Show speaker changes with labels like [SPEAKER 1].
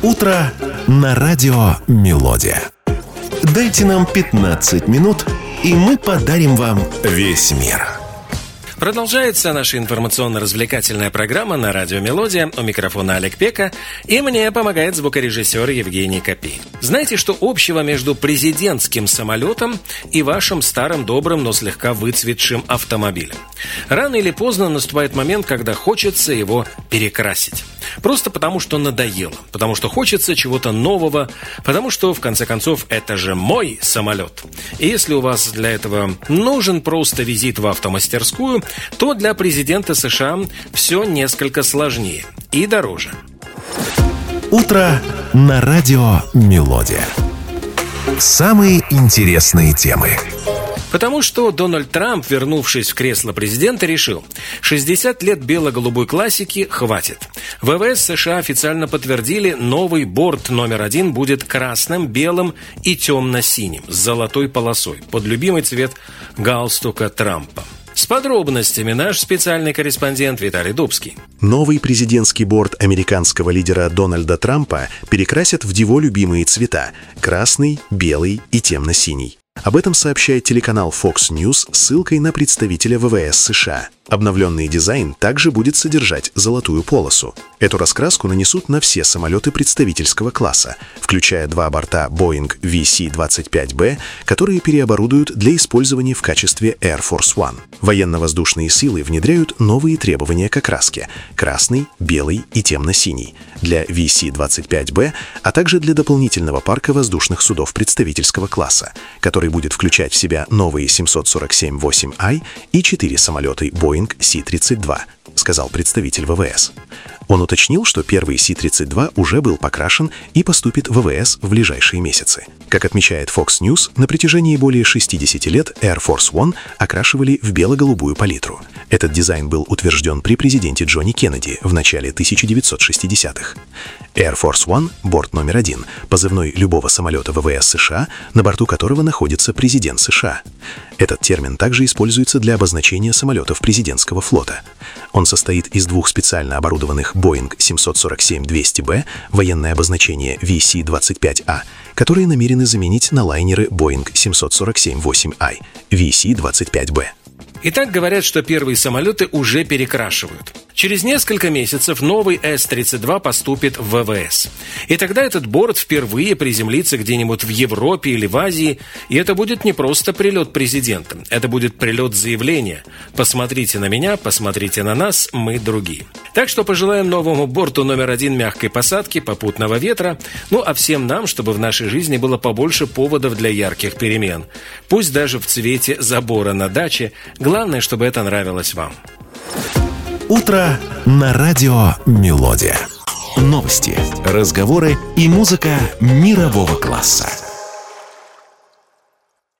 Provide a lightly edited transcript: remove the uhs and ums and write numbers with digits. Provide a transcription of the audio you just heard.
[SPEAKER 1] Утро на радио «Мелодия». Дайте нам 15 минут, и мы подарим вам весь мир.
[SPEAKER 2] Продолжается наша информационно-развлекательная программа на радио «Мелодия». У микрофона Олег Пека, и мне помогает звукорежиссер Евгений Копей. Знаете, что общего между президентским самолетом и вашим старым добрым, но слегка выцветшим автомобилем? Рано или поздно наступает момент, когда хочется его перекрасить. Просто потому, что надоело, потому что хочется чего-то нового, потому что, в конце концов, это же мой самолет. И если у вас для этого нужен просто визит в автомастерскую, то для президента США все несколько сложнее и дороже.
[SPEAKER 1] Утро на радио «Мелодия». Самые интересные темы.
[SPEAKER 2] Потому что Дональд Трамп, вернувшись в кресло президента, решил: 60 лет бело-голубой классики хватит. ВВС США официально подтвердили, новый борт номер 1 будет красным, белым и темно-синим, с золотой полосой, под любимый цвет галстука Трампа. С подробностями наш специальный корреспондент Виталий Дубский.
[SPEAKER 3] Новый президентский борт американского лидера Дональда Трампа перекрасят в его любимые цвета – красный, белый и темно-синий. Об этом сообщает телеканал Fox News с ссылкой на представителя ВВС США. Обновленный дизайн также будет содержать золотую полосу. Эту раскраску нанесут на все самолеты представительского класса, включая 2 борта Boeing VC-25B, которые переоборудуют для использования в качестве Air Force One. Военно-воздушные силы внедряют новые требования к окраске – красный, белый и темно-синий – для VC-25B, а также для дополнительного парка воздушных судов представительского класса, который будет включать в себя новые 747-8I и 4 самолета Boeing C-32, сказал представитель ВВС. Он уточнил, что первый C-32 уже был покрашен и поступит в ВВС в ближайшие месяцы. Как отмечает Fox News, на протяжении более 60 лет Air Force One окрашивали в бело-голубую палитру. Этот дизайн был утвержден при президенте Джонни Кеннеди в начале 1960-х. Air Force One – борт номер 1, позывной любого самолета ВВС США, на борту которого находится президент США. Этот термин также используется для обозначения самолетов президентского флота. Он состоит из 2 специально оборудованных Boeing 747-200B, военное обозначение VC-25A, которые намерены заменить на лайнеры Boeing 747-8I, VC-25B.
[SPEAKER 2] Итак, говорят, что первые самолеты уже перекрашивают. Через несколько месяцев новый С-32 поступит в ВВС. И тогда этот борт впервые приземлится где-нибудь в Европе или в Азии, и это будет не просто прилет президента, это будет прилет заявления: посмотрите на меня, посмотрите на нас, мы другие. Так что пожелаем новому борту номер 1 мягкой посадки, попутного ветра, ну а всем нам, чтобы в нашей жизни было побольше поводов для ярких перемен. Пусть даже в цвете забора на даче, главное, чтобы это нравилось вам.
[SPEAKER 1] Утро на радио «Мелодия». Новости, разговоры и музыка мирового класса.